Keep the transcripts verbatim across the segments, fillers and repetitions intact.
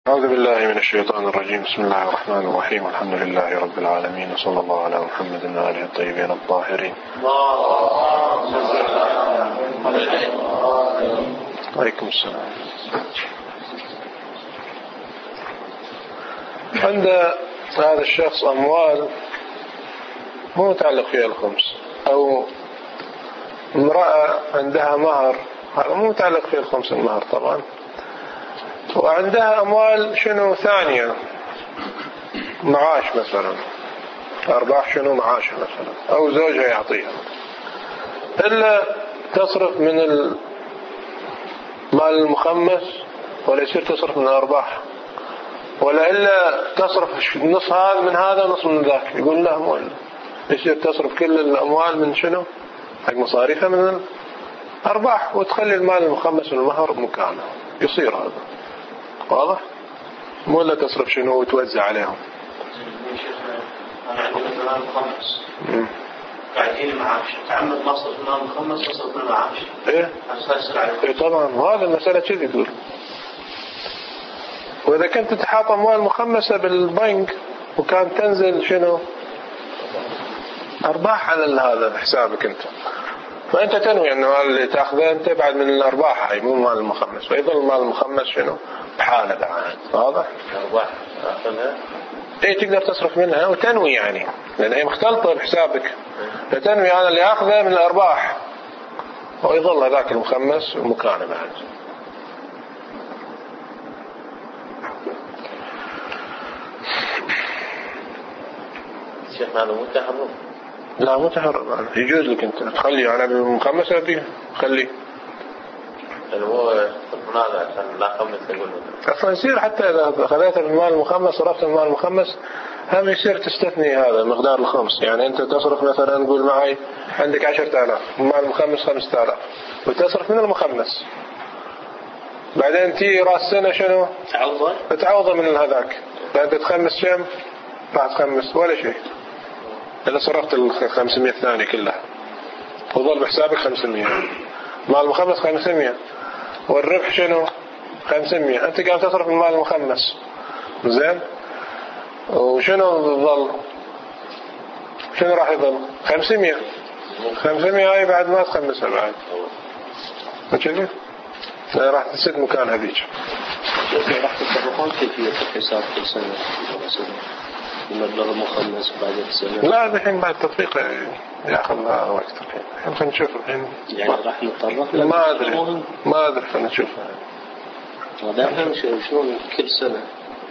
أعوذ بالله من الشيطان الرجيم. بسم الله الرحمن الرحيم. الحمد لله رب العالمين، وصلى الله على محمد وآله الطيبين الطاهرين. عليكم السلام. عند هذا الشخص أموال مو متعلق فيها الخمس، أو امرأة عندها مهر، هذا مو متعلق فيها الخمس المهر طبعا، وعندها أموال شنو ثانية، معاش مثلا، أرباح شنو معاش مثلا، أو زوجها يعطيها، إلا تصرف من المال المخمس ولا يصير تصرف من الأرباح، ولا إلا تصرف نص هذا من هذا ونص من ذاك. يقول لا، مو يصير تصرف كل الأموال من شنو، حق مصاريفها من الأرباح، وتخلي المال المخمس والمهر مكانه. يصير هذا واضح؟ مو لا تصرف شنو وتوزع عليهم. أنا عندي مثلا مال مخمس قاعدين معاش، تعمد مصرف مال مخمس مصرف من المعاش. إيه؟ إيه طبعا، وهذا المسألة كذي تقول. وإذا كنت تحط أموال مخمسة بالبنك وكان تنزل شنو أرباح على هذا حسابك أنت، فأنت تنوي أنه اللي تأخذه أنت بعد من الأرباح، هاي مو مال المخمس، ويظل المال المخمس شنو بحالة بعد. واضح؟ الأرباح أخذها إيه، تقدر تصرف منها وتنوي يعني، لأن هي مختلطة بحسابك، فتنوي أنا اللي أخذه من الأرباح، ويظل هذاك المخمس ومكانه بعد. شيخ ماله متحرم؟ لا مو تحرم، يجوز لك أنت تخلي أنا بالمخمس أبيه خليه. اللي هو هذا عشان لا خمس يقول أصلا يصير حتى إذا أخذت المال المخمس صرفت المال المخمس، هم يصير تستثني هذا مقدار الخمس. يعني أنت تصرف مثلا، نقول معي عندك عشرة آلاف، المال المخمس خمسة آلاف، وتصرف من المخمس، بعدين تي رأس سنة شنو تعوضه تعوضه من هذاك، فأنت تخمس كم؟ راح تخمس ولا شيء، إذا صرفت الخمسمية الثانية كلها وظل بحسابك خمسمية. مال المخمس خمسمية، والربح شنو خمسمية، أنت قام تصرف المال المخمس، زين، وشنو ظل؟ شنو راح يظل؟ خمسمية. خمسمية هاي بعد ما تخمسها بعد، وكذا راح تسد مكان هذيك. راح تتصرفون كيفية الحساب كل سنة المبلغ المخمس بعد السنة؟ لا الحين بعد تطبيق يأخذ وقت. الحين خلينا نشوف الحين، يعني راح نتطرق. ما أدري ما أدري خلينا نشوف. هذا أهم شيء، شلون كل سنة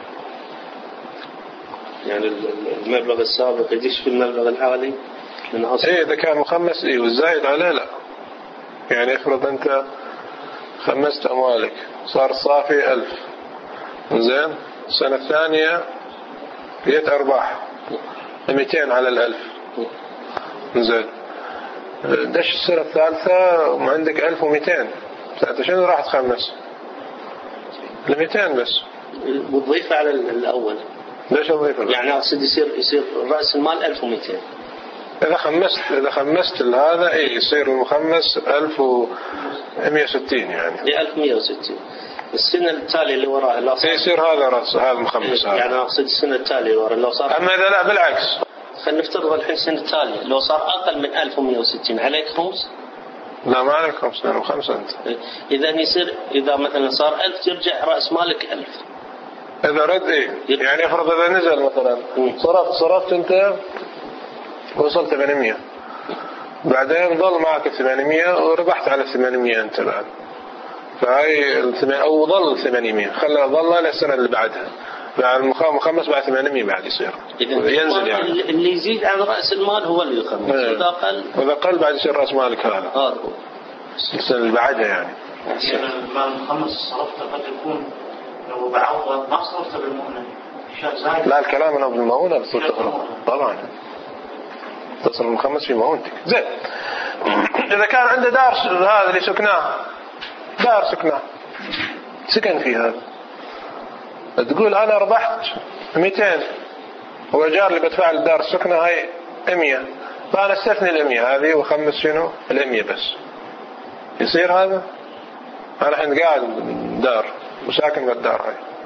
يعني المبلغ السابق يدش في المبلغ الحالي من أصل. إيه إذا كان مخمس إيه، والزايد عليه لا. يعني افرض أنت خمست أموالك صار صافي ألف، زين، السنة الثانية جيت أرباح مئتين على الألف، زين، دش السنة الثالثة وعندك ألف ومئتين، أنت شنو راح تخمس؟ المئتين بس، وتضيف على الأول. ليش أضيف؟ يعني أقصد يصير يصير رأس المال ألف ومئتين. إذا خمست إذا خمست هذا إيه يصير المخمس ألف ومئة وستين، يعني ألف ومئة وستين. السنة التالية اللي وراء اللي صار يصير هذا رأس هذا المخمس هذا. يعني أقصد السنة التالية وراء لو صار. أما إذا لا بالعكس، خلينا نفترض الحين السنة التالية لو صار أقل من ألف ومئة وستين عليك خمس؟ لا ما عليك خمس، لأنه خمسة أنت. إذا يصير إذا مثلا صار ألف ترجع رأس مالك ألف. إذا رد إيه، يعني افرض إذا نزل مثلا صرفت صرفت أنت وصلت ثمانمية، بعدين ضل معك ثمانمية وربحت على ثمانمية أنت بعد، فهاي أو ضل ثمانمية، خلى ضل للسنة اللي بعدها، بعد المخمس بعد ثمانمية بعد يصير ينزل. يعني اللي يزيد عن رأس المال هو اللي يخمس، وإذا قل وإذا قل بعد يصير رأس مالك هذا هذا السنة اللي بعدها. يعني يعني المال المخمس صرفته قد يكون لو بعوض ما صرفته بالمؤنة شيء زايد. لا الكلام أنا بالمؤونة بصير طبعا تصل المخمس في مؤونتك. زين، إذا كان عنده دار، هذا اللي سكناه دار سكناه سكن فيه هذا، تقول أنا ربحت مئتين وأجار اللي بدفع الدار السكنة هاي مئة، فأنا استثني المئة هذه وخمس شنو المئة بس، يصير هذا؟ أنا الحين قاعد دار وساكن بالدار هاي،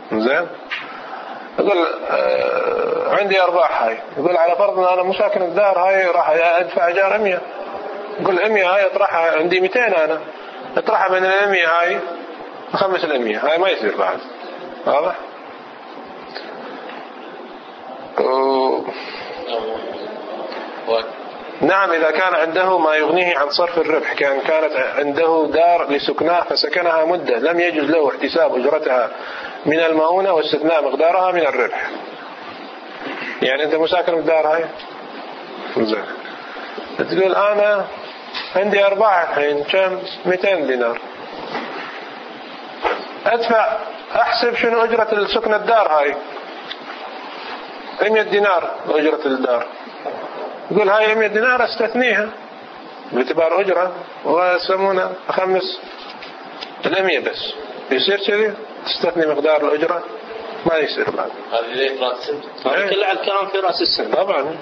زين. يقول آه عندي أرباح هاي، يقول على فرض أن أنا مو ساكن الدار هاي راح أدفع إيجار مية، يقول مية هاي اطرحها عندي مئتين أنا، اطرحها من المية هاي خمس المية، هاي ما يصير بعد. واضح؟ نعم إذا كان عنده ما يغنيه عن صرف الربح، كان كانت عنده دار لسكناه فسكنها مدة لم يجوز له احتساب أجرتها من المؤونة واستثناء مقدارها من الربح. يعني أنت مساكن بالدار هاي زين، تقول أنا عندي أرباح الحين كم؟ مئتين دينار، أدفع أحسب شنو أجرة السكن الدار هاي مئة دينار أجرة الدار، يقول هاي مئة دينار استثنيها باعتبار أجرة ويسمونها أخمس المية بس، يصير كذي تستثني مقدار الأجرة؟ ما يصير بعد. هذا ليه راس السنة؟ هذا كله على الكلام في رأس السنة طبعا.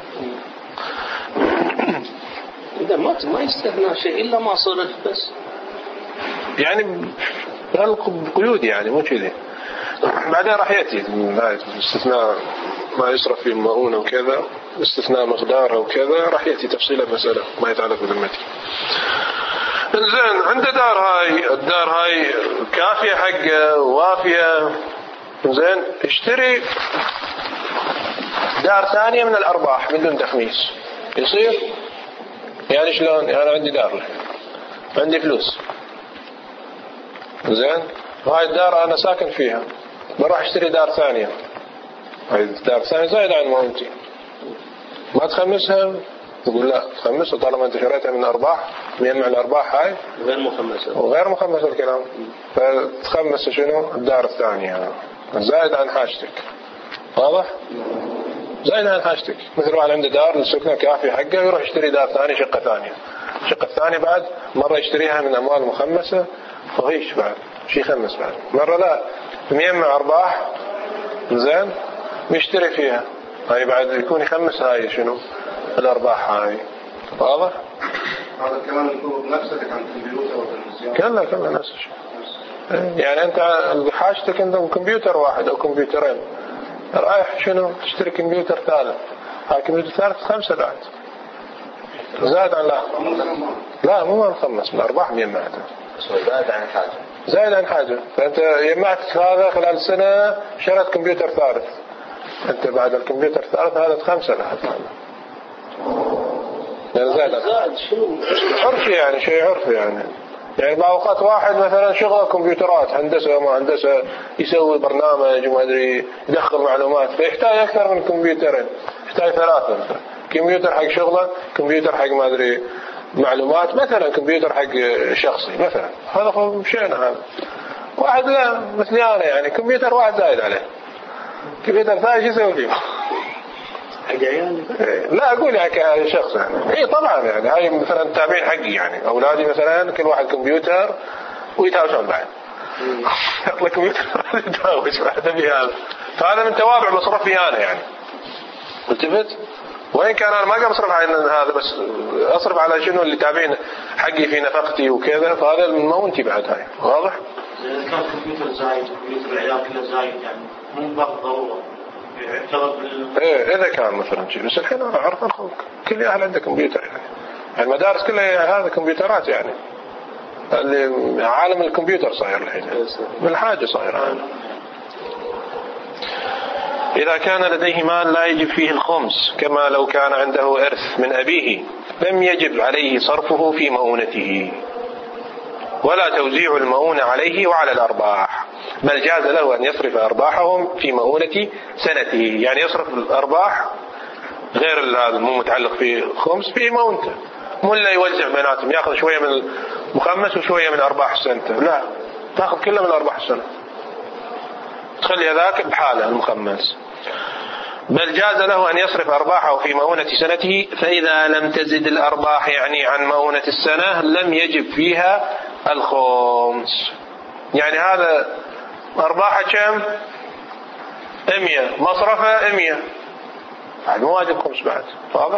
إذا ما ما يستثنى شيء إلا ما صرف بس، يعني قيود يعني مو كذي. بعدين راح يأتي استثناء ما يصرف في المؤونة وكذا، استثناء مقداره وكذا، راح يأتي تفصيل المسألة ما يتعلق بالمتن. زين، عنده دار هاي، الدار هاي كافية حقه ووافية، زين، اشتري دار ثانية من الأرباح بدون تخميس، يصير؟ يعني شلون؟ يعني عندي دار، عندي فلوس، زين، وهاي الدار أنا ساكن فيها، بروح اشتري دار ثانية، هاي الدار الثانية زايد عن مؤونتي، ما تخمسها؟ تقول لا تخمسها طالما انت شريتها من أرباح، مجمع الأرباح هاي غير مخمسة وغير مخمسة الكلام، فتخمس شنو؟ الدار الثانية زايد عن حاجتك. واضح؟ زايد عن حاجتك، مثل واحد عنده دار للسكنة كافي حقه يروح يشتري دار ثانية شقة ثانية، الشقة الثانية بعد مرة يشتريها من أموال مخمسة فغيش بعد شي خمس بعد، مرة لا مجمع أرباح زين ويشتري فيها، هاي بعد يكون يخمس هاي شنو؟ الأرباح هاي. واضح؟ هذا الكلام يكون بنفسك عن الكمبيوتر والنسيان؟ كلا كلا نفس الشيء. يعني أنت حاجتك أنت كمبيوتر واحد أو كمبيوترين، رايح شنو تشتري كمبيوتر ثالث، هاي كمبيوتر ثالث خمسة بعد زاد عن لا لا مو مخمس من أرباح مجمعته زاد عن حاجة زائد عن حاجة، فأنت جمعت هذا خلال سنة شريت كمبيوتر ثالث، أنت بعد الكمبيوتر الثالث هذا خمسة لحد يعني زائد زائد شنو؟ عرفي يعني شيء عرفي يعني يعني بأوقات واحد مثلا شغله كمبيوترات هندسة ما هندسة يسوي برنامج وما أدري يدخل معلومات فيحتاج أكثر من كمبيوترين، يحتاج ثلاثة مثلا، كمبيوتر حق شغله، كمبيوتر حق ما أدري معلومات، مثلا كمبيوتر حق شخصي مثلا، هذا هو شيء هذا. واحد لا مثلي أنا يعني كمبيوتر واحد زايد عليه، كمبيوتر ثاني شو يسوي فيه؟ حق عيالي؟ لا أقول يعني كشخص يعني إيه طبعا يعني هاي مثلا التابعين حقي يعني أولادي مثلا كل واحد كمبيوتر ويتهاوشون بعد يطلع كمبيوتر يتهاوش واحدة بهذا، فهذا من توابع مصرفي أنا يعني التفت، وين كان أنا ما قام أصرف على هذا بس أصرف على شنو اللي تابعين حقي في نفقتي وكذا، فهذا من مونتي بعد هاي. واضح؟ إذا كان كمبيوتر زايد كمبيوتر العيال كله زايد يعني مو باب ضرورة يعتبر بال إيه إذا كان مثلا شيء، بس الحين أنا أعرف أخوك كل أهل عنده كمبيوتر يعني المدارس كلها هذا كمبيوترات يعني اللي عالم الكمبيوتر صاير الحين من حاجة صاير عالم. إذا كان لديه مال لا يجب فيه الخمس كما لو كان عنده إرث من أبيه لم يجب عليه صرفه في مؤونته ولا توزيع المؤونة عليه وعلى الأرباح، بل جاز له أن يصرف أرباحهم في مؤونة سنته، يعني يصرف الأرباح غير هذا مو متعلق في خمس في مؤونته، مو إلا يوزع بيناتهم يأخذ شوية من المخمس وشوية من أرباح السنة، لا تأخذ كله من أرباح السنة تخلي ذاك بحاله المخمس. بل جاز له أن يصرف أرباحه في مؤونة سنته، فإذا لم تزد الأرباح يعني عن مؤونة السنة لم يجب فيها الخمس. يعني هذا أرباحه كم؟ مية، مصرفه مية، بعد مو واجب خمس بعد. واضح؟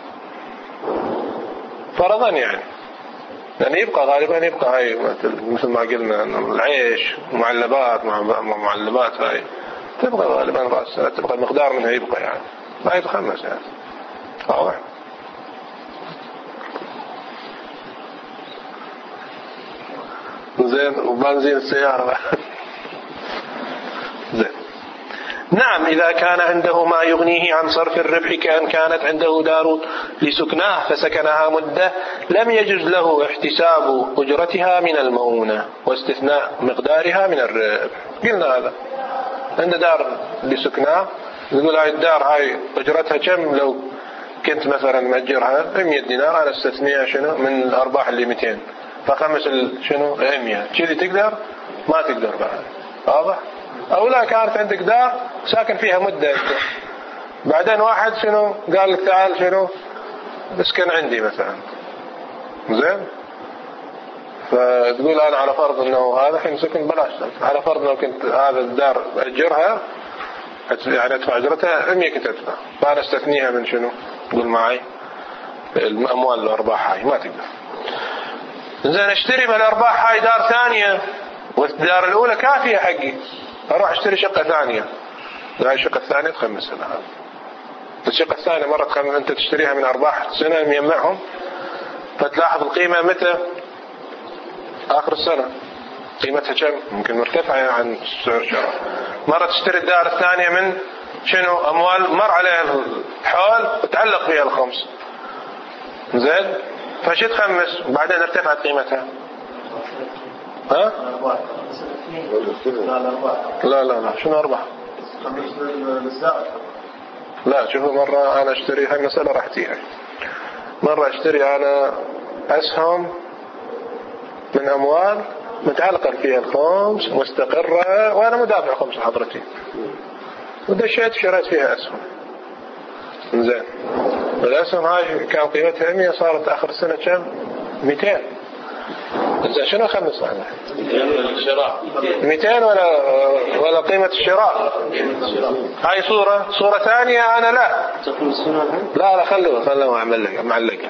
فرضا يعني لأن يبقى غالبا يبقى هاي مثل ما قلنا العيش ومعلبات مع معلبات هاي تبقى غالبا رأس السنة تبقى المقدار منها يبقى يعني ما يتخمس يعني. واضح. زين وبنزين السيارة زين. نعم إذا كان عنده ما يغنيه عن صرف الربح كأن كانت عنده دار لسكناه فسكنها مدة لم يجوز له احتساب أجرتها من المؤونة واستثناء مقدارها من الربح. قلنا هذا عنده دار لسكناه نقول هاي الدار هاي أجرتها كم لو كنت مثلا مأجرها مئة دينار أنا استثنيها شنو من الأرباح اللي مئتين فخمس شنو مئة كذي تقدر ما تقدر بعد. واضح. أو لا كانت عندك دار ساكن فيها مدة انت بعدين واحد شنو قال لك تعال شنو اسكن عندي مثلا زين فتقول أنا على فرض أنه هذا حين سكن بلاش على فرض أنه كنت هذا الدار أجرها يعني أدفع أجرتها مئة كنت أدفع فأنا استثنيها من شنو قول معي الأموال الأرباح هاي ما تقدر. زين اشتري بالأرباح هاي دار ثانية والدار الأولى كافية حقي أروح اشتري شقة ثانية هاي الشقة الثانية تخمس سنة الشقة الثانية مرة تخمس أنت تشتريها من أرباح سنة يجمعهم فتلاحظ القيمة متى آخر السنة قيمتها كم ممكن مرتفعة عن سعر شراء. مرة تشتري الدار الثانية من شنو أموال مر عليها الحول وتعلق فيها الخمس زين فشي تخمس وبعدين ارتفعت قيمتها. ها؟ لا لا لا شنو أرباح؟ لا شوفوا مرة أنا أشتري هاي مسألة راح تيجي مرة أشتري أنا أسهم من أموال متعلقة فيها الخمس مستقرة وأنا مدافع خمس حضرتي ودشيت شريت فيها أسهم زين الأسهم هاي كان قيمتها مئة صارت آخر السنة كم؟ مئتين. إذا شنو خمس عنها؟ مئتين ولا ولا قيمة الشراء. هاي صورة صورة ثانية أنا لا لا لا خلوه خلوه أعمل معلقة.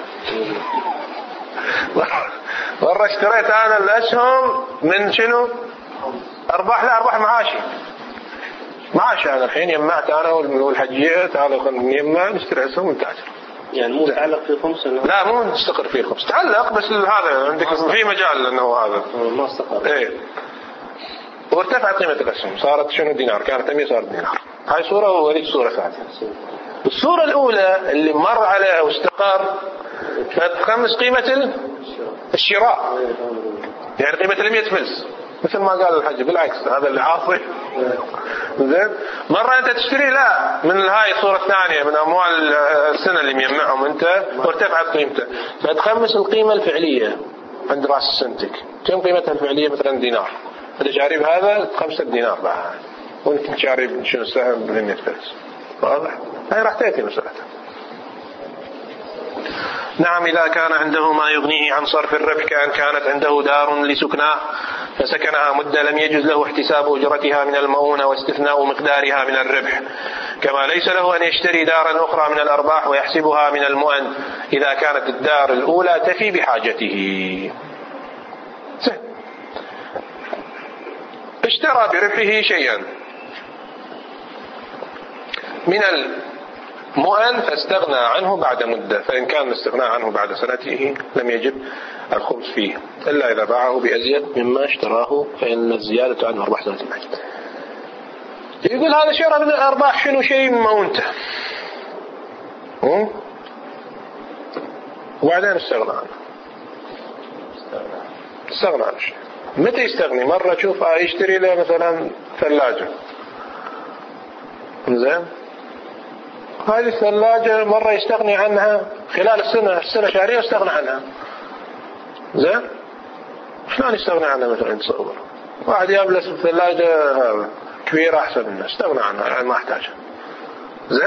مرة اشتريت أنا الأسهم من شنو؟ أرباح لا أرباح معاشي معاشي أنا الحين يمعت أنا والحجية تعالوا خلنا يمع نشتري أسهم ونتاجر. يعني مو تعلق في خمسة لا مو تستقر فيه خمس تعلق بس هذا عندك في مجال انه هذا ما استقر ايه وارتفعت قيمة الأسهم صارت شنو دينار كانت مئة صارت دينار. هاي صورة وهذه صورة ثانية. الصورة الأولى اللي مر عليها واستقر فتخمس قيمة الشراء يعني قيمة المئة فلس مثل ما قال الحج بالعكس هذا اللي عاصي زين. مرة أنت تشتري لا من هاي الصورة الثانية من أموال السنة اللي مجمعهم أنت وارتفعت قيمته فتخمس القيمة الفعلية عند رأس سنتك كم قيمتها الفعلية مثلا دينار إذا شاري بهذا خمسة دينار بعد وأنت شاري شنو السهم بمئة فلس. واضح. هاي راح تأتي مسألتها. نعم إذا كان عنده ما يغنيه عن صرف الربح كأن كانت عنده دار لسكناه فسكنها مدة لم يجوز له احتساب أجرتها من المؤونة واستثناء مقدارها من الربح كما ليس له أن يشتري دارا أخرى من الأرباح ويحسبها من المؤن إذا كانت الدار الأولى تفي بحاجته. اشترى بربحه شيئا من المؤن فاستغنى عنه بعد مدة فإن كان الاستغناء عنه بعد سنته لم يجب الخمس فيه إلا إذا باعه بأزيد مما اشتراه فإن الزيادة عنه أرباح سنة المجد. يقول هذا شراء من الأرباح شنو شيء مؤونته وبعدين استغنى عنه استغنى عنه شيء. متى يستغني؟ مرة تشوف يشتري له مثلا ثلاجة زين هذه الثلاجة مرة يستغني عنها خلال السنة السنة شهرية يستغنى عنها زين شلون يستغني عنها مثلا تصور واحد يبلس الثلاجة هذا كبيرة أحسن منها استغنى عنها يعني ما احتاجها زين.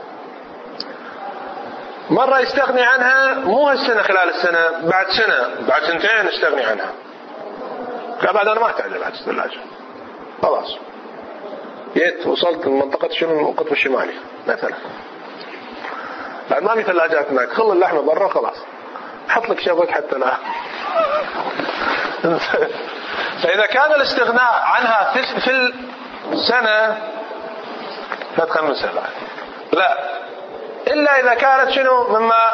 مرة يستغني عنها مو هالسنة خلال السنة بعد سنة بعد سنتين يستغني عنها لا بعد أنا ما احتاجها بعد الثلاجة خلاص جيت وصلت لمنطقة شنو القطب الشمالي مثلا بعد ما في ثلاجات هناك خل اللحمة برا خلاص حط لك شبك حتى لا فإذا كان الاستغناء عنها في السنة لا تخمسها بعد. لا إلا إذا كانت شنو مما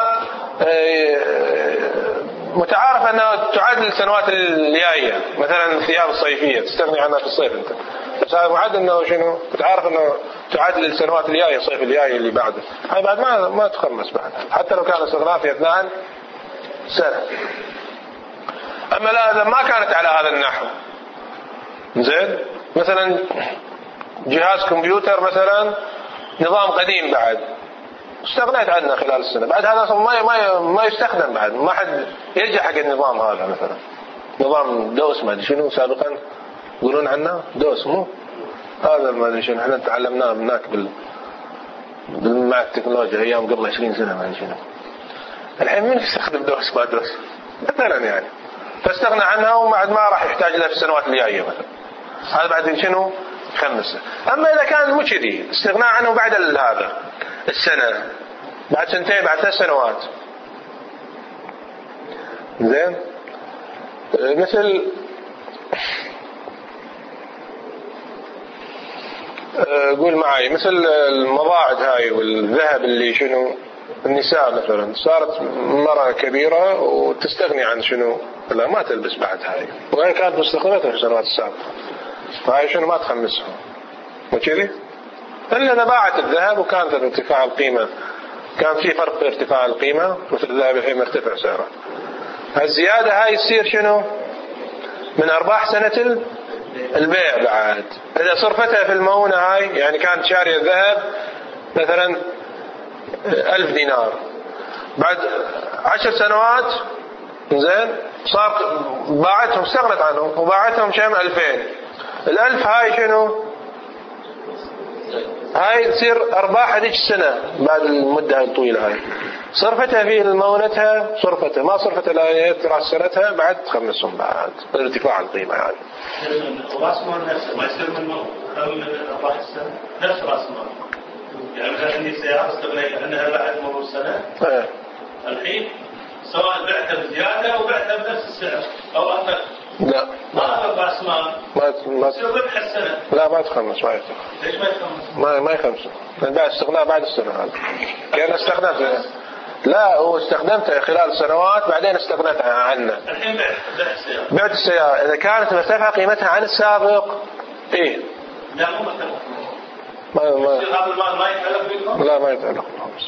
متعارف أنها تعادل السنوات الجاية، مثلا الثياب الصيفية تستغني عنها في الصيف أنت، بس هذا معد أنه شنو متعارف أنه تعادل السنوات الجاية، الصيف الجاي اللي بعده، هاي بعد ما ما تخمس بعد حتى لو كان استغناء في أثناء سنة. أما لا إذا ما كانت على هذا النحو، زين مثلا جهاز كمبيوتر مثلا نظام قديم بعد استغنيت عنه خلال السنة، بعد هذا ما ما ما يستخدم بعد، ما حد يرجع حق النظام هذا. مثلا نظام دوس ما ادري شنو سابقا يقولون عنه دوس، مو هذا ما ادري شنو احنا تعلمناه هناك بال مع التكنولوجيا ايام قبل عشرين سنة ما ادري شنو. الحين من يستخدم دوس ما دوس مثلا يعني، فاستغنى عنها وبعد ما راح يحتاج لها في السنوات الجاية مثلا، هذا بعد شنو خمسة. أما إذا كان مو كذي استغناء عنه بعد هذا السنة، بعد سنتين، بعد ثلاث سنوات، زين مثل قول معي مثل المضاعد هاي والذهب اللي شنو النساء مثلا صارت مرة كبيرة وتستغني عن شنو، لا ما تلبس بعد هاي، وهي كانت مستخدمتها في السنوات السابقة، فهاي شنو ما تخمسها وكذي. إلا إذا باعت الذهب وكانت ارتفاع القيمة، كان في فرق في ارتفاع القيمة، مثل الذهب الحين مرتفع سعره، الزيادة هاي يصير شنو من أرباح سنة البيع. بعد إذا صرفتها في المؤونة هاي، يعني كانت شارية الذهب مثلا ألف دينار، بعد عشر سنوات زين صار باعتهم استغنت عنهم وباعتهم شام ألفين، الألف هاي شنو هاي تصير أرباح هذيك السنة بعد المدة الطويلة هاي، صرفتها في المؤونتها صرفتها، ما صرفتها لا راس سنتها بعد تخمسهم بعد ارتفاع القيمة يعني. راس مال نفسه ما يصير من أرباح السنة نفس راس مال، يعني مثلا عندي سيارة استغنيت عنها بعد مرور السنة، اه. الحين سواء بعتها بزيادة أو بعتها بنفس السعر أو أقل، لا ما أقل رأس مال ما ما يصير ربح السنة. لا ما تخمس، ما يخمس. ليش ما يخمس؟ ما ما يخمس، بعد استغناء بعد السنة هذا كان استخدمته، لا هو استخدمته خلال سنوات بعدين استغنت عنه. الحين بعت بعت السيارة، بعت السيارة إذا كانت مرتفعة قيمتها عن السابق إيه لا مو مرتفع، ما ما هذا المال ما يتعلق بالخمس، لا ما يتعلق بالخمس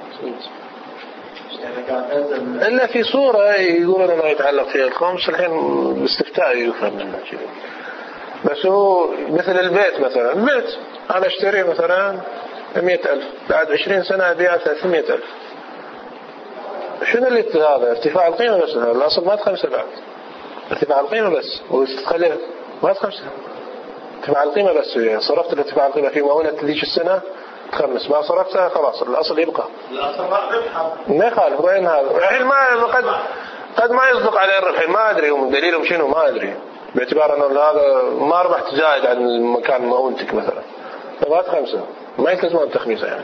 إلا في صورة يقولون ما يتعلق فيها الخمس. الحين باستفتاء يفهم منه شيء، بس هو مثل البيت مثلا، البيت أنا أشتري مثلا مئة ألف، بعد عشرين سنة أبيع ثلاثمئة ألف، شنو اللي هذا ارتفاع القيمة بس، الأصل ما تخمسه بعد ارتفاع القيمة بس، وتخليه ما تخمسه ارتفاع القيمة بس، يعني صرفت ارتفاع القيمة في مؤونة ذيك السنة تخمس، ما صرفتها خلاص الأصل يبقى. الأصل ما ربحها ما يخالف وين هذا الحين ما قد قد ما يصدق عليه الربح، ما أدري هم دليلهم شنو ما أدري، باعتبار أنه هذا ما ربحت زايد عن المكان مؤونتك مثلا، فما تخمسه ما يلتزم بتخميسه يعني.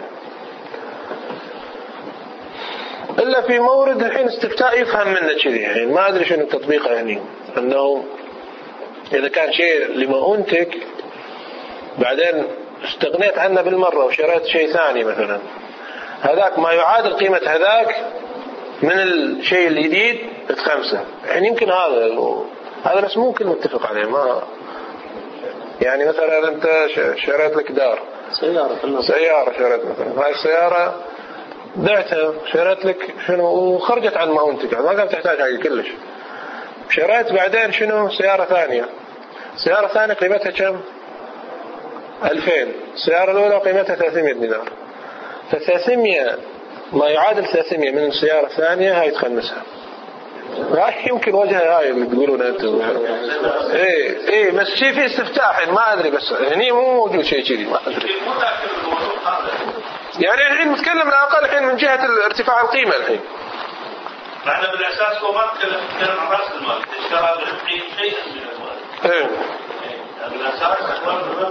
إلا في مورد الحين استفتاء يفهم منه كذي، يعني ما أدري شنو التطبيق يعني، أنه إذا كان شيء لمؤونتك بعدين استغنيت عنه بالمرة وشريت شيء ثاني مثلا، هذاك ما يعادل قيمة هذاك من الشيء الجديد بخمسة، يعني يمكن هذا هذا بس ممكن متفق عليه. ما يعني مثلا أنت شريت لك دار سيارة سيارة شريت مثلا، هاي السيارة بعتها شريت لك شنو وخرجت عن مؤونتك، ما كانت تحتاج حاجة كلش، شريت بعدين شنو سيارة ثانية، سيارة ثانية قيمتها كم ألفين، السيارة الأولى قيمتها ثلاثمئة دينار، فثلاثمئة ما يعادل ثلاثمئة من السيارة الثانية هاي تخمسها. هاي يمكن وجهها هاي اللي تقولون أنتم إيه إيه بس شيء في استفتاح ما أدري، بس هني مو موجود شيء كذي ما أدري. يعني الحين نتكلم الأقل الحين من جهة ارتفاع القيمة الحين. معنى بالأساس هو ما تكلم عن رأس المال، اشترى بالحين شيئا من الأموال. إيه. بالأساس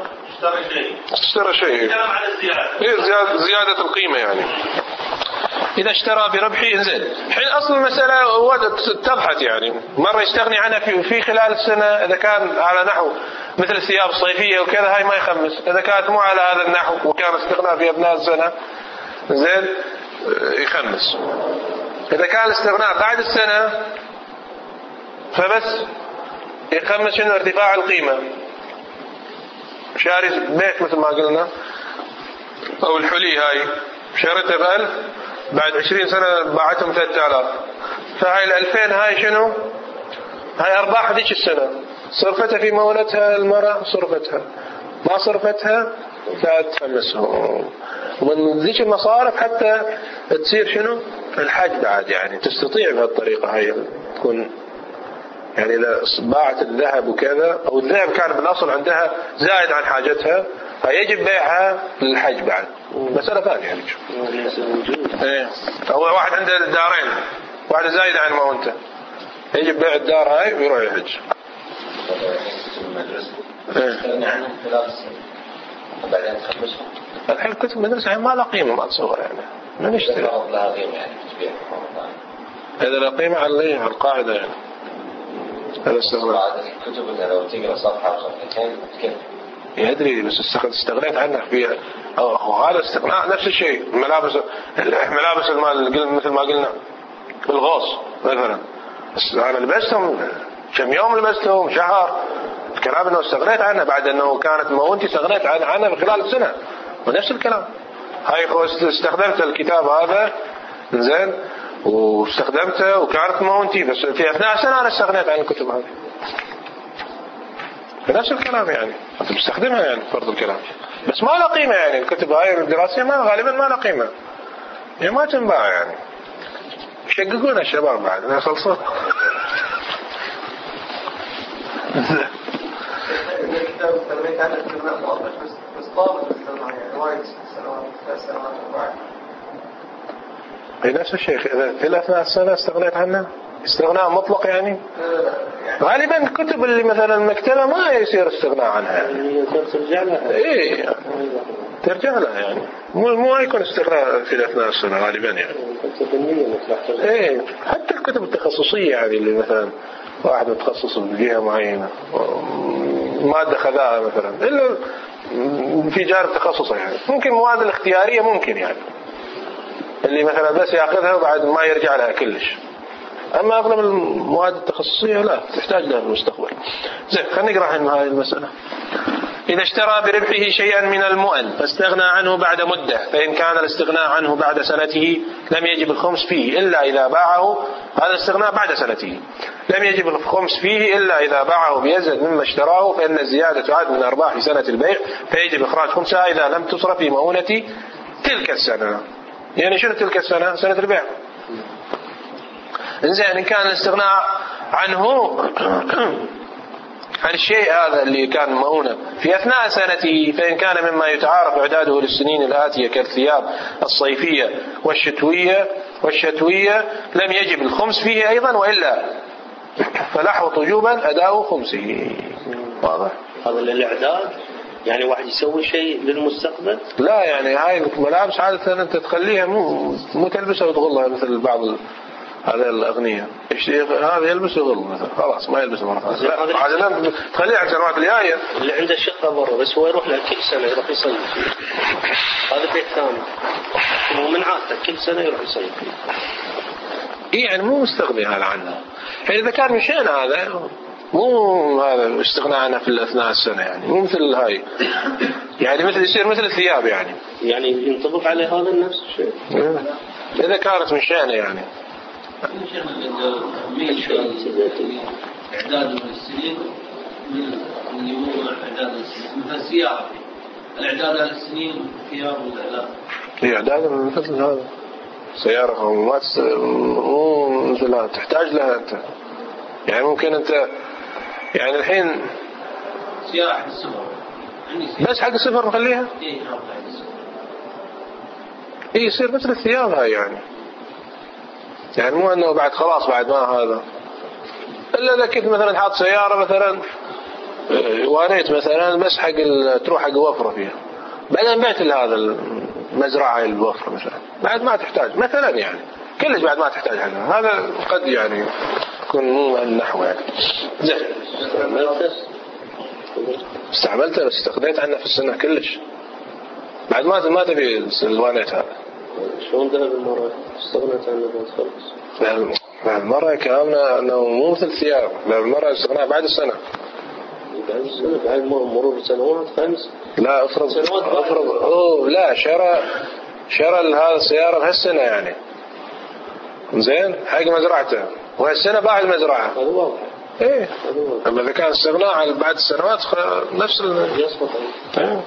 اشترى شيء. اشترى شيء. تكلم عن الزيادة. إيه زيادة زيادة القيمة يعني. إذا اشترى بربحه انزل. حين أصل المسألة تبحث يعني مرة يستغني عنها في, في خلال السنة إذا كان على نحو مثل الثياب الصيفية وكذا هاي ما يخمس. إذا كانت مو على هذا النحو وكان استغناء في أثناء السنة زين يخمس. إذا كان الاستغناء بعد السنة فبس يخمس شنو ارتفاع القيمة. شاري بيت مثل ما قلنا أو الحلي هاي شريتها بألف بعد عشرين سنة باعتهم ثلاثة آلاف فهاي الألفين هاي شنو هاي أرباح ذيك السنة صرفتها في مولتها المرأة صرفتها ما صرفتها لا تخمسهم. ومن ذيك المصارف حتى تصير شنو الحج بعد يعني تستطيع بهالطريقة هاي تكون يعني إذا باعت الذهب وكذا أو الذهب كان بالأصل عندها زائد عن حاجتها فيجب بيعها للحج بعد مسألة ثانية يعني. إيه هو واحد عنده دارين واحد زايد عن ما أنت يجب بيع الدار هاي ويروح يحج. عنهم خلال السنة وبعدين تخمسهم. الحين كتب مدرسة ما لا قيمة ما تصور يعني ما نشتري. لها قيمة يعني تبيع. هذا لا قيمة على القاعدة يعني. هذا استغرب. الكتب اللي لو تقرأ صفحة أو صفحتين كيف؟ يدري بس استغنيت عنها فيها. وهذا استغناء نفس الشيء ملابس ملابس المال مثل ما قلنا بالغوص مثلا أنا لبستهم كم يوم لبستهم شهر الكلام انه استغنيت عنها بعد انه كانت مونتي استغنيت عنها خلال السنة ونفس الكلام. هاي استخدمت الكتاب هذا زين واستخدمته وكانت مونتي بس في اثناء السنة انا استغنيت عن الكتب هذه نفس الكلام يعني انت بتستخدمها يعني فرض الكلام بس ما له قيمة يعني الكتب هاي الدراسية ما غالبا ما له قيمة يعني ما تنباع يعني يشققون الشباب بعد ما يخلصون. الكتاب استغنيت عنه استغناء مؤقت بس بس طابق استغناء يعني وايد سنوات ثلاث سنوات أربع. هي نفس الشيء إذا في أثناء السنة استغنيت عنه استغناء مطلق يعني غالبا الكتب اللي مثلا المكتبة ما يصير استغناء عنها يعني ترجع لها. إيه يعني. ترجع لها يعني مو مو يكون استغناء في أثناء السنة غالبا يعني. إيه حتى الكتب التخصصية يعني اللي مثلا واحد متخصص بجهة معينة مادة خذاها مثلا إلا في جانب تخصصه يعني ممكن مواد الاختيارية ممكن يعني اللي مثلا بس يأخذها وبعد ما يرجع لها كلش. أما أغلب المواد التخصصية لا تحتاج لها في المستقبل. زين خلينا نقرأ عن هذه المسألة. إذا اشترى بربحه شيئا من المؤن فاستغنى عنه بعد مدة فإن كان الاستغناء عنه بعد سنته لم يجب الخمس فيه إلا إذا باعه. هذا الاستغناء بعد سنته لم يجب الخمس فيه إلا إذا باعه بيزد مما اشتراه فإن الزيادة تعد من أرباح سنة البيع فيجب إخراج خمسها إذا لم تصرف في مؤونة تلك السنة. يعني شنو تلك السنة؟ سنة البيع. إنزين إن كان الاستغناء عنه عن الشيء هذا اللي كان مؤونة في أثناء سنته فإن كان مما يتعارف إعداده للسنين الآتية كالثياب الصيفية والشتوية والشتوية لم يجب الخمس فيه أيضا وإلا فلحظ وجوبا أداء خمسه. واضح؟ هذا الإعداد يعني واحد يسوي شيء للمستقبل. لا يعني هاي الملابس عادة أنت تخليها مو مو تلبسها وتغلها مثل بعض هذا الأغنياء هذا يلبس ويظل مثلا خلاص ما يلبس مرة ثانية عادة لا تخليه على سنوات الجاية اللي عنده شقة برا بس هو يروح له كل سنة يروح يصيف هذا بيت ثاني ومن عادته كل سنة يروح يصيف إيه يعني مو مستغني هذا عنه. إذا كان مشان هذا مو هذا استغناء عنه في أثناء السنة يعني مو مثل هاي يعني مثل يصير مثل الثياب يعني يعني ينطبق عليه هذا نفس الشيء إذا كانت مشانه يعني إعداد السنين من يمر إعداد السنين مثل السيارة الإعداد على السنين ثياب والإعلام هي إعداد مثل هذا سيارة ما تس... مو مثل هذا تحتاج لها أنت يعني ممكن أنت يعني الحين سيارة حق السفر بس حق السفر نخليها إيه إيه يصير مثل الثياب هاي يعني يعني مو أنه بعد خلاص بعد ما هذا إلا إذا كنت مثلا حاط سيارة مثلا واريت مثلا بس حق تروح حق وفرة فيها بعدين بعت هذا مزرعة للوفر مثلا بعد ما تحتاج مثلا يعني كلش بعد ما تحتاج هذا هذا قد يعني يكون مو النحو يعني زين استعملته بس استغنيت عنه في السنة كلش بعد ما ما تبي الوانيت هذا شلون ذهب المرة استغنيت عنه بعد خلص بعد مرة كلامنا أنه مو مثل ثياب بعد مرة استغناء بعد السنة بعد السنة بعد مرور سنوات خمس لا افرض افرض اوه لا شرى شرى هذا السيارة بهالسنة يعني زين حق مزرعته وهالسنة باع المزرعة هذا واضح ايه اما اذا كان استغناء بعد السنوات نفس ال يسقط ايه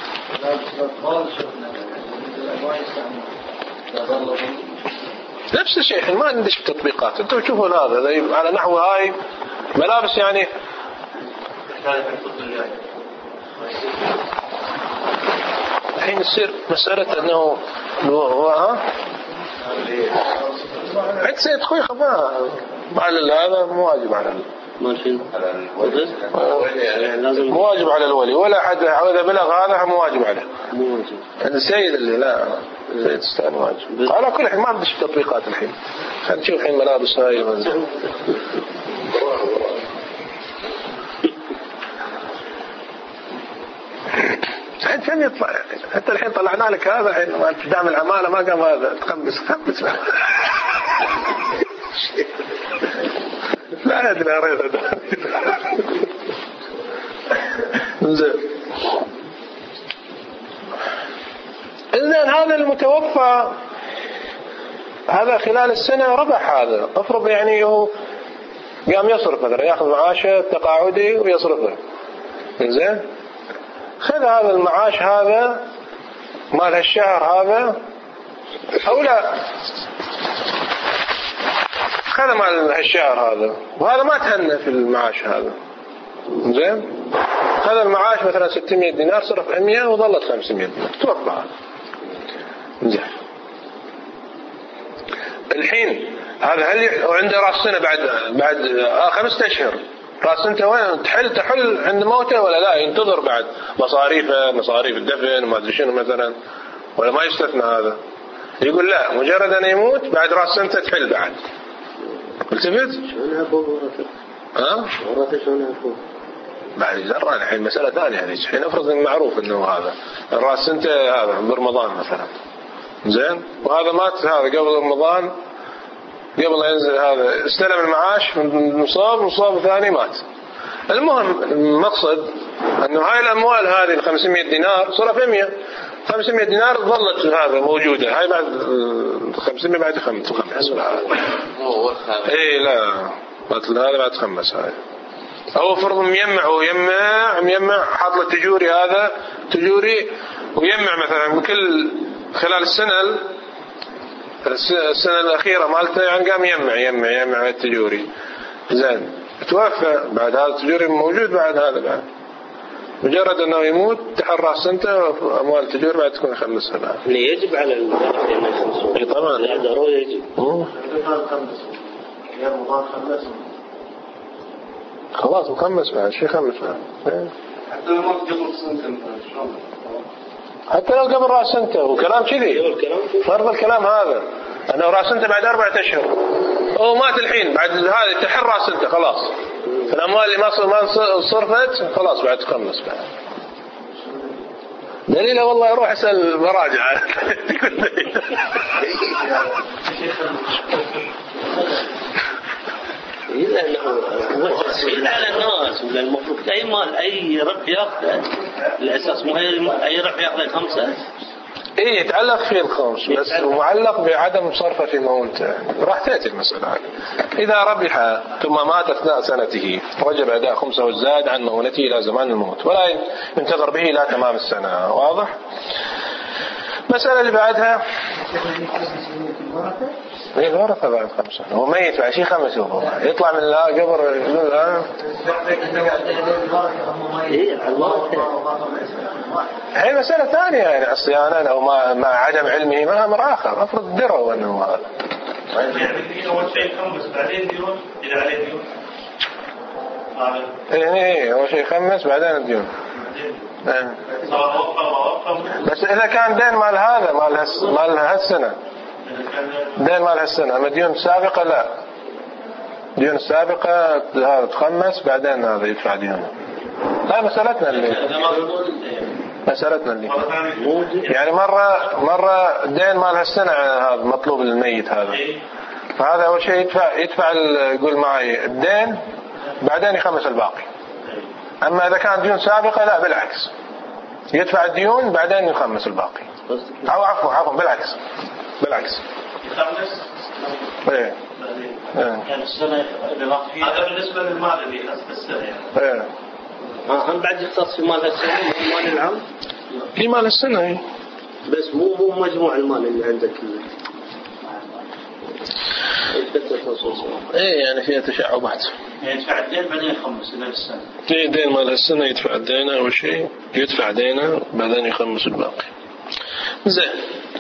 نفس الشيء الحين ما ندش بتطبيقات انتم تشوفون هذا على نحو هاي ملابس يعني الحين يصير مسألة انه هو ها عند سيد خوي خما على هذا مو واجب على ماشي مو واجب على الولي ولا حد إذا بلغ هذا مو واجب عليه مو واجب عند السيد اللي لا سيد استان واجب على كل حين ما بدش تطبيقات الحين خلينا نشوف الحين ملابس هاي الحين كم يطلع حتى الحين طلعنا لك هذا الحين ما دام العمالة ما قام هذا تخبس خبس لا أدري أريد هذا زين إذن هذا المتوفى هذا خلال السنة ربح هذا افرض يعني هو قام يصرف مثلا ياخذ معاشه التقاعدي ويصرفه زين خذ هذا المعاش هذا مال هالشهر هذا أو لا خذ مال هالشهر هذا وهذا ما تهنى في المعاش هذا زين خذ المعاش مثلا ستمية دينار صرف مية وظلت خمسمية دينار توقع زين الحين هذا هل يح... وعنده راس سنة بعد بعد آه خمسة أشهر راس سنته وين تحل تحل عند موته ولا لا ينتظر بعد مصاريفه مصاريف الدفن وما أدري شنو مثلا ولا ما يستثنى هذا يقول لا مجرد أن يموت بعد راس سنته تحل بعد التفت شلون أبوه ورثه ها ورثه شلون أبوه بعد يزرع الحين مسألة ثانية يعني الحين أفرض معروف إنه هذا راس سنته هذا برمضان مثلا زين وهذا مات هذا قبل رمضان قبل لا ينزل هذا استلم المعاش مصاب مصاب ثاني مات المهم المقصد أنه هاي الأموال هذه الخمسمية دينار صرف مية خمسمية دينار ظلت هذا موجودة هاي بعد خمسمية بعد خمس خمس ايه لا هذا بعد خمس هاي أو فرض ميمع ويمع ميمع حاط له تجوري هذا تجوري ويمع مثلا بكل خلال السنة السنة الأخيرة مالته يعني قام يمع يمع يمع التجوري زين توفى بعد هذا التجوري موجود بعد هذا بعد مجرد أنه يموت تحرى سنته وأموال التجور بعد تكون خمسها بعد يجب على الوارثين اي طبعا الإعدار يجب خلاص مخمس بعد شيء خمس بعد حتى لو ما قبل سنة حتى لو قبل رأس سنته وكلام كذي فرض الكلام هذا أنه رأس سنته بعد أربعة أشهر هو مات الحين بعد هذا تحر رأس سنته خلاص الأموال اللي ما صرفت خلاص بعد تخمس بعد دليله والله يروح يسأل مراجعة إلا أنه إلا على الناس ولا المفروض أي مال أي ربح يأخذه الأساس مو أي ربح يأخذه خمسة إيه يتعلق فيه الخمس بس معلق بعدم صرفه في موته راح تأتي المسألة إذا ربح ثم مات أثناء سنته وجب أداء خمسه والزاد عن مؤونته إلى زمان الموت ولا ينتظر به إلى تمام السنة واضح؟ مسألة اللي بعدها ايه الورثة بعد خمسة هو ميت بعد شيء خمس يوم يطلع من القبر يقول ها هي مسألة ثانية يعني الصيانة أو مع, مع عدم علمه ما أمر آخر أفرض دروا أنه هذا أول شيء خمس بعدين ديون إذا عليه ديون إيه إيه أول شيء خمس بعدين الديون إيه. سواء وقع أو وقع. بس إذا كان دين مال هذا مال هس مال هالسنة، دين مال هالسنة، أما ديون سابقة لا، ديون السابقة هذا تخمس بعدين هذا يدفع ديونه. هاي مسألتنا اللي مسألتنا اللي يعني مرة مرة دين مال هالسنة هذا مطلوب للميت هذا، فهذا أول شيء يدفع يدفع يقول معي الدين بعدين يخمس الباقي. أما إذا كان ديون سابقة لا بالعكس، يدفع الديون بعدين يخمس الباقي. أو عفوا عفوا بالعكس بالعكس. يخمس. إيه. يعني السنة اللي راح فيها هذا بالنسبة للمال اللي يخص السنة يعني. إيه. هم بعد يختص في مال السنة مو مال العام؟ في مال السنة هي. بس مو مو مجموع المال اللي عندك. إيه يعني فيها تشعبات. يعني يدفع الدين بعدين يخمس إلى السنة. في دين مال السنة يدفع الدين أول شيء، يدفع دينه بعدين يخمس الباقي. زين.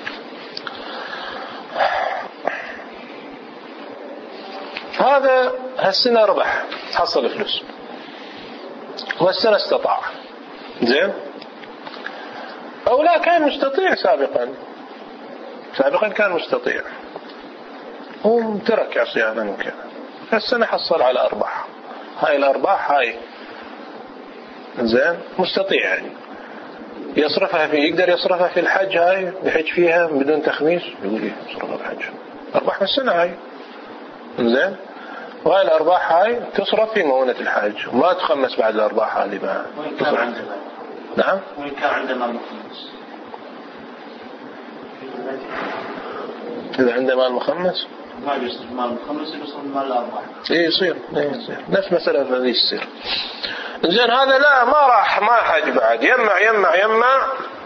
هذا هالسنة ربح حصل فلوس والسنة استطاع. زين. أو لا كان مستطيع سابقا، سابقا كان مستطيع هو ترك عصيانا وكذا، السنة حصل على أرباح. هاي الأرباح هاي زين مستطيع يعني يصرفها في، يقدر يصرفها في الحج، هاي يحج فيها بدون تخميس، يقول لي يصرفها في الحج أرباح من السنة هاي. زين. وهاي الأرباح هاي تصرف في مؤونة الحج وما تخمس بعد الأرباح هذه ما وين كان عنده؟ نعم. وين كان عنده مال مخمس؟ إذا عنده مال مخمس ما يصرف مال مخمس، يصرف مال الأرباح. إيه يصير، إيه يصير نفس مسألة هذه تصير. زين. هذا لا ما راح ما حج بعد، يمع يمع يمع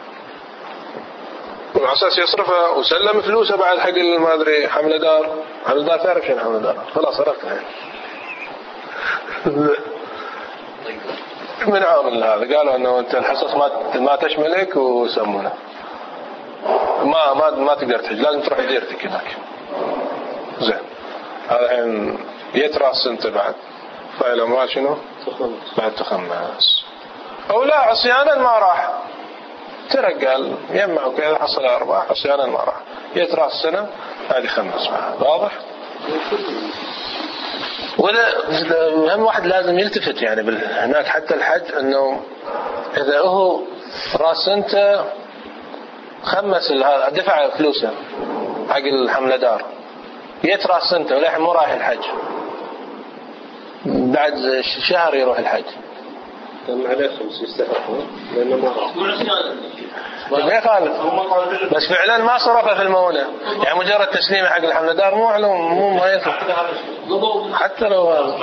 وعلى أساس يصرفها وسلم فلوسه بعد حق ما أدري حمل دار. حمل دار تعرف شنو حمل دار؟ خلاص عرفتها. من عامل هذا قالوا إنه أنت الحصص ما ما تشملك وسمونه ما ما ما تقدر تحج، لازم تروح ديرتك هناك. زين. هذا الحين يتراس أنت بعد فايل أموال شنو؟ بعد تخمس. أو لا عصيانا ما راح، ترك قال يمع وكذا حصل أرباح، عصيانا ما راح، يتراس سنة هذه خمس معه. واضح؟ ولا هم واحد لازم يلتفت يعني هناك حتى الحج انه اذا هو راس انت خمس دفع فلوسه حق الحملة دار، يتراس انت ولحن مو رايح الحج، بعد شهر يروح الحج كان عليه خمس يستحق لانه ما راح ما يخالف، بس فعلا ما صرفه في المؤونة يعني مجرد تسليمه حق الحملة دار مو علم مو ما يصرف حتى لو هذا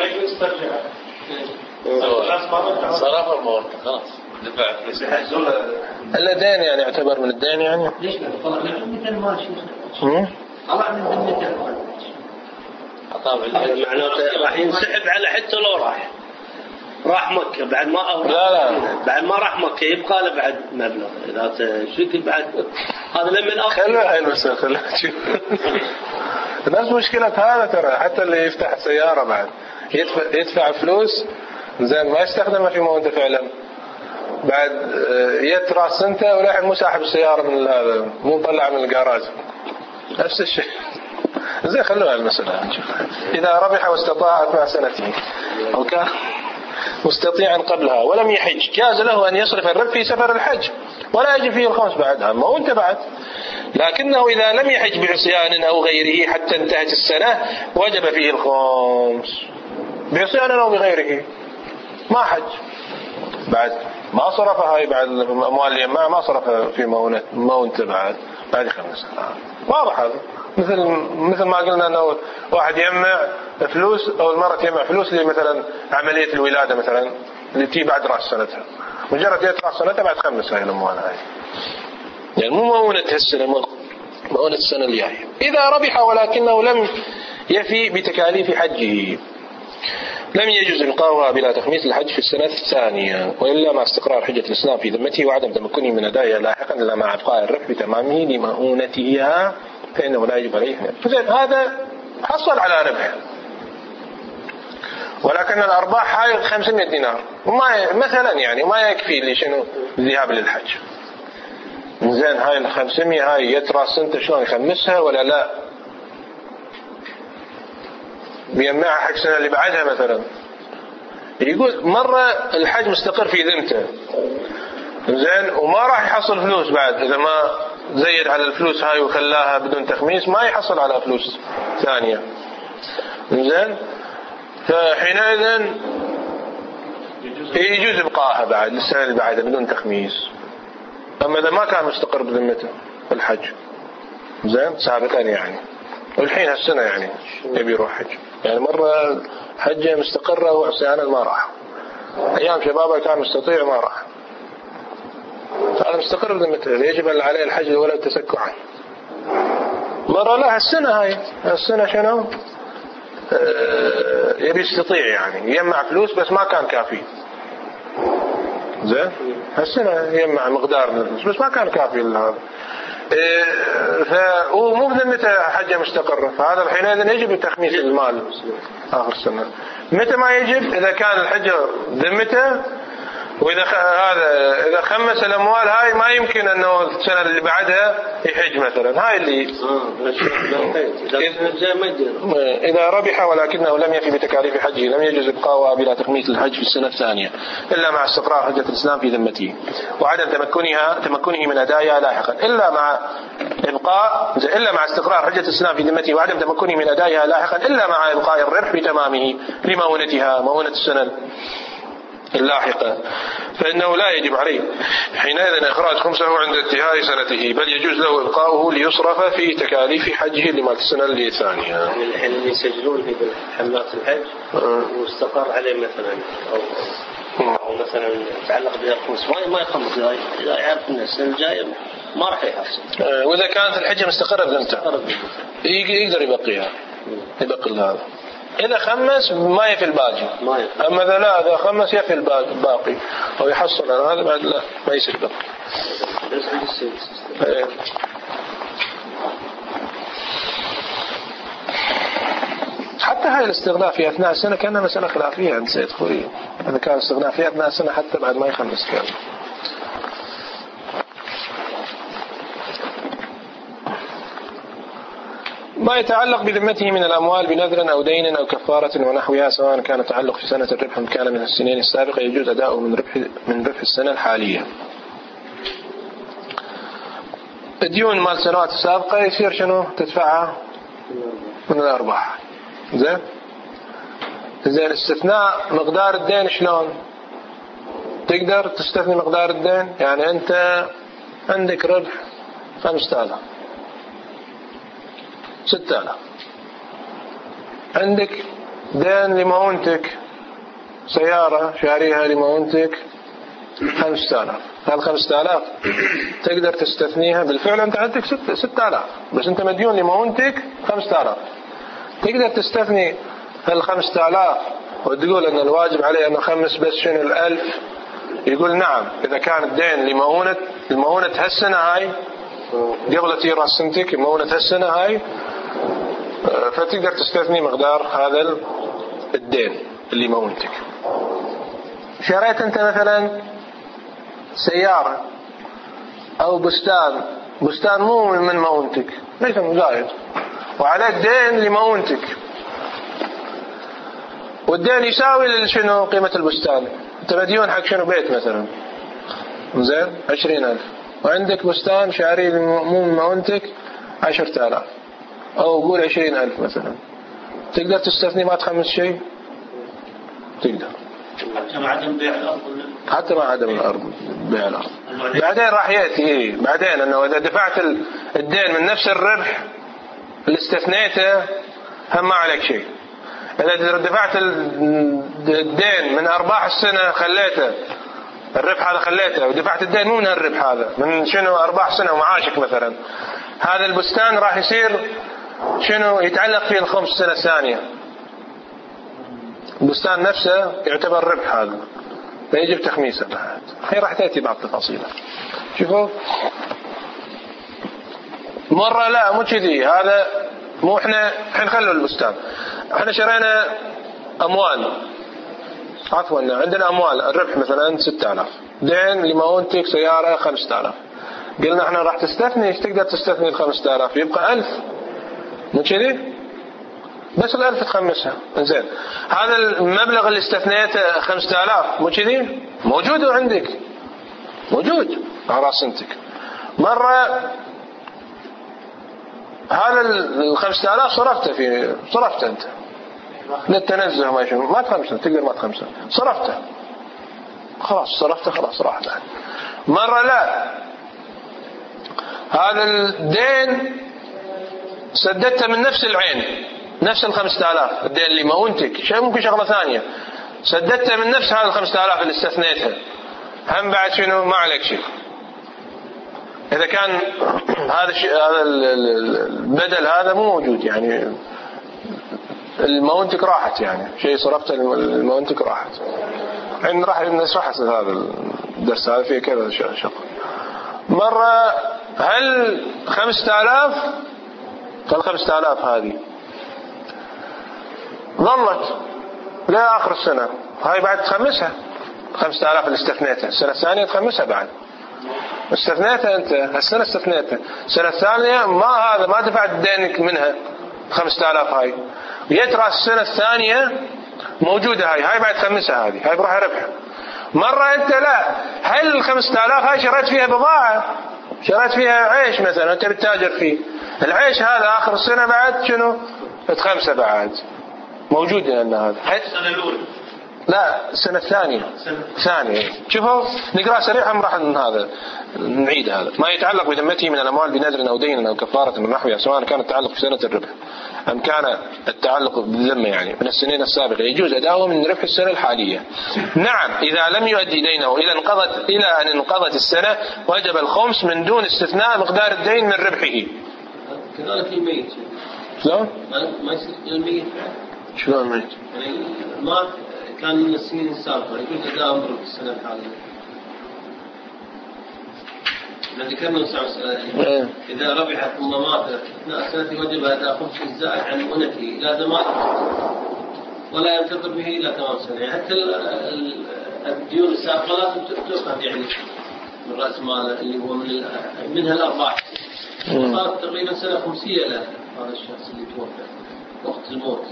صرف المؤونة خلاص دفع فلوس الا دين يعني يعتبر من الدين يعني. ليش لا طلع من مثل ما شيء طلع من ذمة المال طبعا معناته راح ينسحب على حتى لو راح راح مكة بعد ما أو لا لا بعد ما راح مكة يبقى له بعد مبلغ إذا شكل بعد هذا لما الأخر خلوا هاي المسألة خلها تشوف نفس مشكلة هذا ترى حتى اللي يفتح سيارة بعد يدفع يدفع فلوس زين ما يستخدمها في مؤونة فعلا بعد يتراس انت ولاحق مو ساحب السيارة من هذا مو مطلع من الجراج نفس الشيء. زين خلوها المسألة نشوف. إذا ربح واستطاع أثناء سنته أو كان مستطيعا قبلها ولم يحج جاز له أن يصرف الربح في سفر الحج ولا يجب فيه الخمس بعدها، ما هو انت بعد، لكنه إذا لم يحج بعصيان أو غيره حتى انتهت السنة وجب فيه الخمس بعصيان أو بغيره، ما حج بعد ما صرفها هاي بعد أموال اليماء ما صرفها في مؤونة مؤونة بعد بعد خمس سنوات. واضح هذا مثل مثل ما قلنا أنه واحد يجمع فلوس أو المرة يجمع فلوس لمثلا عملية الولادة مثلا اللي تي بعد رأس سنتها، مجرد جت رأس سنتها بعد خمس هاي الأموال هاي يعني مو مؤونة هالسنة مؤونة السنة الجاية. إذا ربح ولكنه لم يفي بتكاليف حجه لم يجوز إلقاؤها بلا تخميس الحج في السنة الثانية، وإلا مع استقرار حجة الإسلام في ذمته وعدم تمكنه من أدائها لاحقا إلا مع إبقاء الربح بتمامه لمؤونتها فإنه لا يجب عليه. فزين هذا حصل على ربح ولكن الأرباح هاي خمسمائة دينار وما مثلا يعني ما يكفي لي شنو الذهاب للحج. زين هاي الخمسمائة هاي يترى سنته شلون يخمسها ولا لا؟ بيجمعها حق السنة اللي بعدها مثلا. يقول مرة الحج مستقر في ذمته زين وما راح يحصل فلوس بعد إذا ما زيد على الفلوس هاي وخلاها بدون تخميس ما يحصل على فلوس ثانية زين. فحينئذ يجوز إبقائها بعد السنة اللي بعدها بدون تخميس. أما إذا ما كان مستقر بذمته الحج زين سابقا يعني والحين هالسنة يعني يبي يروح حج يعني مرة حجة مستقرة وعصيانا ما راح أيام شبابه كان مستطيع ما راح فهذا مستقر بذمته يجب عليه الحج ولا تسكعا. مرة لا هالسنة هاي هالسنة شنو آه يبي يستطيع يعني يجمع فلوس بس ما كان كافي زين هالسنة يجمع مقدار من الفلوس بس ما كان كافي لهذا إيه فهو مو بذمته حجة مستقرة فهذا حينئذ يجب تخميس المال آخر السنة. متى ما يجب؟ إذا كان الحجة ذمته وإذا خ... هذا إذا خمس الأموال هاي ما يمكن أنه السنة اللي بعدها يحج مثلا هاي اللي إذا ربح ولكنه لم يفي بتكاليف حجه لم يجوز إبقاؤها بلا تخميس الحج في السنة الثانية إلا مع استقرار حجة الإسلام في ذمته وعدم تمكنها تمكنه من أدائها لاحقا إلا مع إبقاء إلا مع استقرار حجة الإسلام في ذمته وعدم تمكنه من أدائها لاحقا إلا مع إبقاء الربح بتمامه لمؤونتها مؤونة السنة اللاحقة فإنه لا يجب عليه حينئذ إخراج خمسه عند انتهاء سنته بل يجوز له إبقاؤه ليصرف في تكاليف حجه لما السنة الثانية. الحين اللي يسجلون في حملات الحج واستقر عليه مثلا أو أو مثلا يتعلق بها الخمس ما ما يخمس إذا يعرف أن السنة الجاية ما راح يحصل. وإذا كانت الحجة مستقرة بذمته يقدر يبقيها يبقي هذا. إذا خمس ما يفي الباقي أما إذا لا إذا خمس يفي الباقي أو يحصل على هذا بعد لا ما يصير بقى. حتى هاي الاستغناء في أثناء السنة كانها مسألة خلافية عند سيد خوري إذا كان الاستغناء في أثناء السنة حتى بعد ما يخمس كان. ما يتعلق بذمته من الأموال بنذر أو دين أو كفارة ونحوها سواء كان تعلق في سنة الربح أم كان من السنين السابقة يجوز أداؤه من ربح من ربح السنة الحالية. الديون مال السنوات السابقة يصير شنو تدفعها من الأرباح زين. زين استثناء مقدار الدين شلون تقدر تستثني مقدار الدين يعني أنت عندك ربح خمسة آلاف ستة آلاف عندك دين لمؤونتك سيارة شاريها لمؤونتك خمسة آلاف هل خمسة آلاف تقدر تستثنيها بالفعل أنت عندك ستة ستة آلاف بس أنت مديون لمؤونتك خمسة آلاف تقدر تستثني هالخمسة آلاف وتقول أن الواجب عليه أنه خمس بس شنو الألف يقول نعم إذا كان الدين لمؤونة المؤونة هالسنة هاي قبل تيرا سنتك مؤونة هالسنة هاي فتقدر تستثني مقدار هذا الدين اللي مؤونتك. شريت أنت مثلا سيارة أو بستان بستان مو من مؤونتك ليس مزايد وعلى الدين لمؤونتك والدين يساوي شنو قيمة البستان أنت مديون حق شنو بيت مثلا زين عشرين ألف وعندك بستان شاري مو من مؤونتك عشرة آلاف أو قول عشرين ألف مثلا تقدر تستثني ما تخمس شيء تقدر حتى مع عدم بيع الأرض حتى مع عدم الأرض بيع الأرض بعدين راح يأتي إيه بعدين أنه إذا دفعت الدين من نفس الربح اللي استثنيته هم ما عليك شيء. إذا دفعت الدين من أرباح السنة خليته الربح هذا خليته ودفعت الدين مو من الربح هذا من شنو أرباح سنة ومعاشك مثلا هذا البستان راح يصير شنو يتعلق فيه الخمس سنة الثانية البستان نفسه يعتبر ربح هذا لا يجب تخميسه بعد هي راح تأتي بعض تفاصيله. شوفوا مرة لا مو كذي هذا مو احنا حنخلوا البستان احنا شرينا أموال، عفوا عندنا أموال، الربح مثلا ستة آلاف، دين لمؤونتك سيارة خمسة آلاف، قلنا احنا راح تستثني، ايش تقدر تستثني الخمسة آلاف؟ يبقى ألف، مو كذي؟ بس الألف تخمسها. إنزين هذا المبلغ اللي استثنيته خمسة آلاف، مو كذي؟ موجود عندك، موجود على راس سنتك. مرة هذا الخمسة آلاف صرفته في صرفته أنت للتنزه ما شنو، ما تخمسه، تقدر ما تخمسه، صرفته خلاص، صرفته خلاص راح بعد. مرة لا، هذا الدين سددته من نفس العين، نفس الخمسة آلاف، الدين اللي مؤونتك، شيء ممكن شغلة ثانية، سددته من نفس هذا الخمسة آلاف اللي استثنيتها، هم بعد شنو ما عليك شيء. إذا كان هذا الشيء، هذا البدل هذا مو موجود، يعني المؤونتك راحت، يعني شيء صرفته المؤونتك راحت. عندنا راح نشرح هذا الدرس هذا فيه كذا شق. مرة هل خمسة آلاف، قال خمسة آلاف هذه ظلت لآخر السنة، هاي بعد تخمسها، خمسة آلاف اللي استثنيتها، السنة الثانية تخمسها بعد، استثنيتها أنت السنة، استثنيتها السنة الثانية، ما هذا ما دفعت دينك منها خمسة آلاف، هاي يترى السنة الثانية موجودة، هاي هاي بعد تخمسها، هذه هاي بروح ربح. مرة أنت لا، هل الخمسة آلاف هاي شريت فيها بضاعة، شريت فيها عيش مثلا، أنت بتتاجر فيه، العيش هذا آخر السنة بعد شنو تخمسه بعد موجود لنا هذا. السنة الأولى لا، السنة الثانية، ثانية. شوفوا نقرأ سريعا راح هذا نعيد. هذا ما يتعلق بذمته من الأموال بنذر أو دين أو كفارة من نحوها، سواء كان التعلق في سنة الربح أم كان التعلق بالذمة يعني من السنين السابقة، يجوز أداؤه من ربح السنة الحالية. نعم إذا لم يؤدي دينه إلى انقضت إلى أن انقضت السنة وجب الخمس من دون استثناء مقدار الدين من ربحه. كذلك الميت شلون؟ ما يصير الميت شلون الميت؟ يعني ما كان من السنين السابقة يجوز أداء أمره في السنة الحالية. الذي كان نسأل سؤال إذا ربح ثم مات أثناء السنة وجب أداء خمس الزائد عن مؤنته إلى زمان ولا ينتظر به إلى تمام سنة. يعني حتى الديون السابقة لازم تؤخذ يعني من رأس مال اللي هو من منها الأرباح. صارت تقريبا سنة خمسية له هذا الشخص اللي توفى وقت الموت.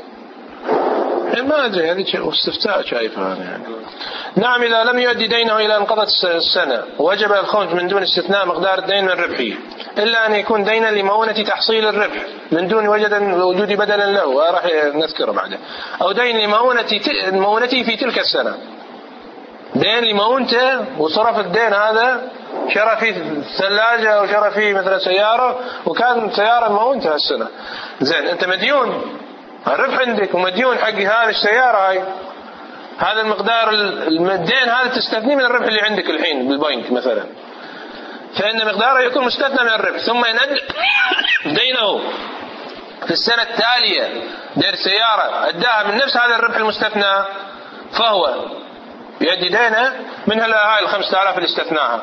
ما أدري، هذه استفتاء شايفها يعني. نعم إذا لم يؤدي دينه إلى انقضت السنة وجب الخمس من دون استثناء مقدار الدين من ربحه، إلا أن يكون دينا لمؤونة تحصيل الربح من دون وجود بدلا له، وراح نذكره بعده، أو دين لمؤونته في تلك السنة، دين لمؤونته وصرف الدين هذا شرى فيه ثلاجة أو شرى فيه مثلا سيارة وكان سيارة مؤونته السنة. زين أنت مديون، الربح عندك ومديون حق هذه السيارة، هاي هذا المقدار الدين هذا تستثني من الربح اللي عندك الحين بالبنك مثلا، فإن مقداره يكون مستثنى من الربح، ثم ينقل دينه في السنة التالية دير سيارة أداها من نفس هذا الربح المستثنى، فهو يؤدي دينه من هاي الخمسة آلاف اللي استثناها،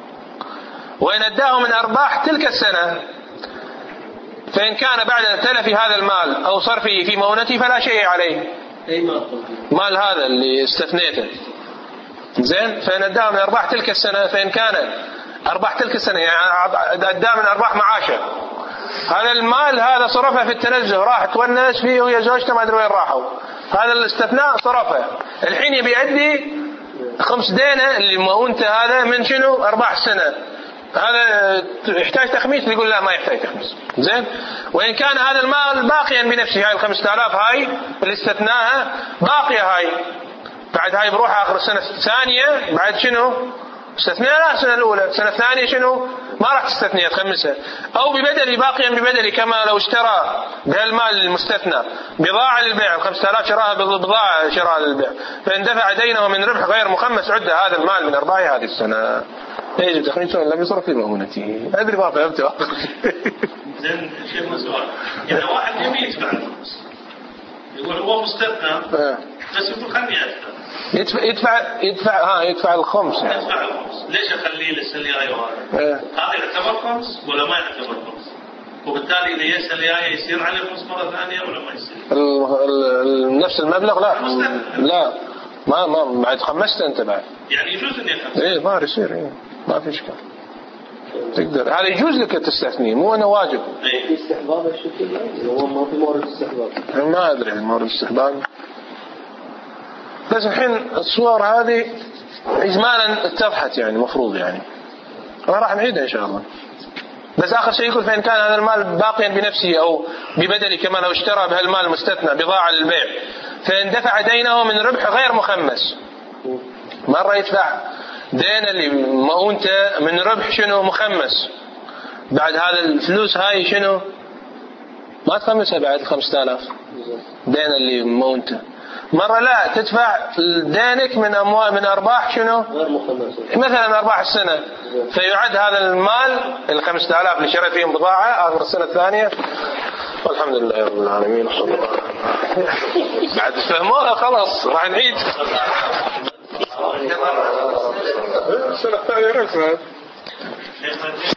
وإن أداه من أرباح تلك السنة، فإن كان بعد تلف هذا المال أو صرفه في مؤونته فلا شيء عليه، أي مال مال هذا اللي استثنيته. زين، فإن أداه من أرباح تلك السنة، فإن كان أرباح تلك السنة يعني أداه من أرباح معاشه، هذا المال هذا صرفه في التنزه، راح تونس فيه وهي زوجته ما أدري وين راحوا، هذا الاستثناء صرفه، الحين يبي يؤدي خمس دينه اللي مؤونته هذا من شنو؟ أرباح السنة، هذا يحتاج تخميس؟ يقول لا ما يحتاج تخميس. زين، وإن كان هذا المال باقيا بنفسه، هاي الخمسة آلاف هاي اللي استثناها باقية، هاي بعد هاي بروح آخر السنة الثانية بعد شنو؟ استثناء لا السنة الأولى، السنة الثانية شنو؟ ما راح تستثني تخمسها، أو ببدل باقيا ببدل، كما لو اشترى بهالمال المستثنى بضاعة للبيع، الخمسة آلاف شراها بضاعة شراها للبيع، فإن دفع دينه من ربح غير مخمس عد هذا المال من أرباح هذه السنة. يجب تخميس لم يصرف في مؤونته. أدري ما فهمت. زين شيخ مسؤول، يعني واحد يبي يدفع الفلوس يقول هو مستثنى بس يقول خلني أدفع، يدفع يدفع يدفع ها يدفع الخمس، يدفع الخمس، ليش أخليه للسلي أيوة هذا؟ هذا يعتبر خمس ولا ما يعتبر خمس؟ وبالتالي إذا يسأل إياه يصير عليه فلوس مرة ثانية ولا ما يصير؟ نفس المبلغ لا لا ما ما بعد خمست أنت بعد يعني يجوز إني أخمس إيه ما يصير إيه ما في إشكال تقدر هذا يجوز لك تستثني مو أنا واجب. في استحباب الشكل هو ما في مورد استحباب ما أدري عن مورد استحباب بس الحين الصور هذه إجمالا اتضحت يعني مفروض يعني راح نعيدها إن شاء الله. بس آخر شيء يقول فإن كان هذا المال باقيا بنفسه أو ببدله كمان أو اشترى بهالمال المستثنى بضاعة للبيع فإن دفع دينه من ربح غير مخمس مرة يدفع دين اللي مؤونته من ربح شنو مخمس بعد هذا الفلوس هاي شنو ما تخمسها بعد الخمسة آلاف دين اللي مؤونته مرة لا تدفع دينك من أموال من أرباح شنو مثلا أرباح السنة فيعد هذا المال الخمسة آلاف اللي شريت فيهم بضاعة آخر السنة الثانية. والحمد لله رب العالمين وصلى الله بعد فهموها خلاص راح نعيد السنة الثانية ركزها